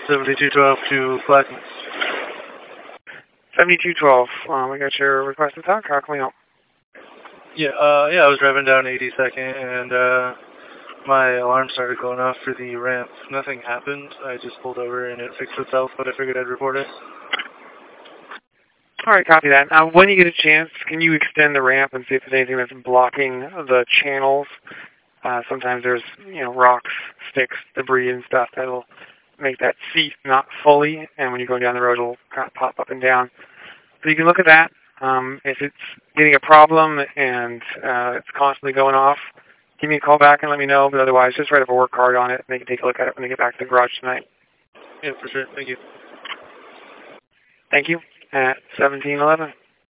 7212 to Blackness. 7212. We got your request to talk. How can we help? Yeah, I was driving down 82nd, and my alarm started going off for the ramp. Nothing happened. I just pulled over and it fixed itself, but I figured I'd report it. All right, copy that. When you get a chance, can you extend the ramp and see if there's anything that's blocking the channels? Sometimes there's, rocks, sticks, debris, and stuff that'll make that seat not fully, and when you're going down the road, it'll kind of pop up and down. So you can look at that. If it's getting a problem and it's constantly going off, give me a call back and let me know. But otherwise, just write up a work card on it, and they can take a look at it when they get back to the garage tonight. Yeah, for sure. Thank you. Thank you. At 1711.